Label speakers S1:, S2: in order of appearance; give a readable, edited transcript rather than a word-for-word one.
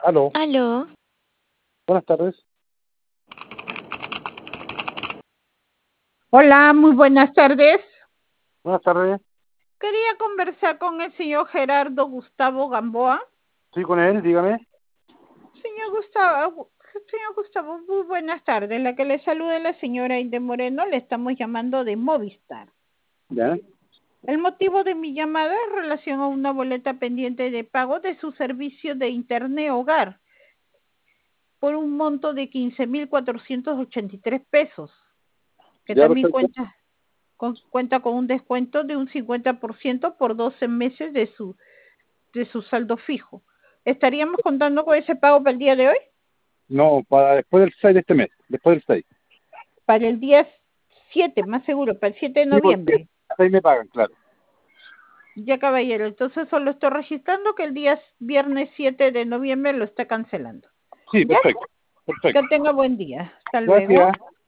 S1: Aló,
S2: Aló,
S1: buenas tardes.
S3: Hola, muy buenas tardes.
S1: Buenas tardes.
S3: Quería conversar con el señor Gerardo Gustavo Gamboa.
S1: Sí, con él, dígame.
S3: Señor Gustavo, muy buenas tardes. La que le saluda es la señora Inde Moreno. Le estamos llamando de Movistar.
S1: Ya.
S3: El motivo de mi llamada es en relación a una boleta pendiente de pago de su servicio de Internet Hogar por un monto de 15.483 pesos, que
S1: Ya,
S3: también
S1: perfecto.
S3: cuenta con un descuento de un 50% por 12 meses de su saldo fijo. ¿Estaríamos contando con ese pago para el día de hoy?
S1: No, para después del 6 de este mes, después del 6.
S3: Para el día 7, más seguro, para el 7 de
S1: Sí, porque
S3: noviembre.
S1: hasta ahí me pagan, claro.
S3: Ya, caballero, entonces solo estoy registrando que el día viernes 7 de noviembre lo está cancelando.
S1: Sí,
S3: ¿Ya?
S1: perfecto. Perfecto.
S3: Que tenga buen día. Hasta luego.
S1: Gracias.